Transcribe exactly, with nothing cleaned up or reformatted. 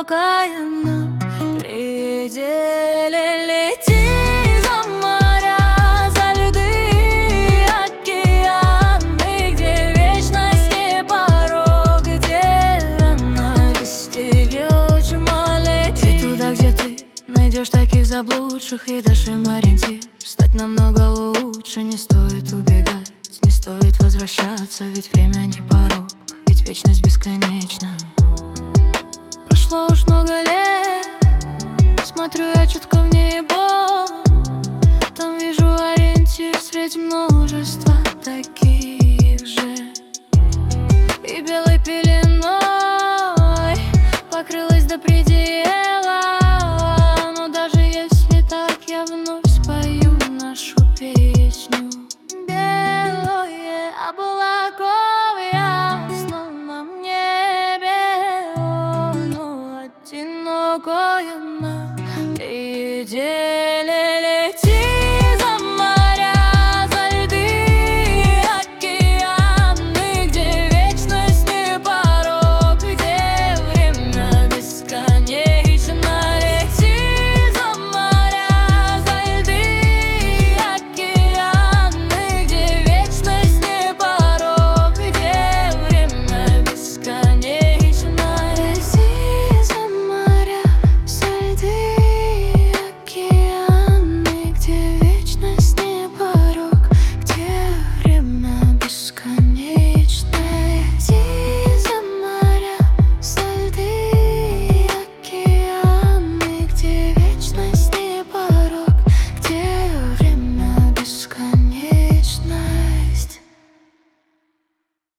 далекая на пределе. Лети за моря, за льды, океаны, где вечность не порог, где рано бестережно лететь туда, где ты найдешь таких заблудших и дашь им ориентир. Стать намного лучше, не стоит убегать, не стоит возвращаться, ведь время не порог, ведь вечность бесконечна. Прошло уж много лет, смотрю я чутко в небо, там вижу ориентир среди множества таких.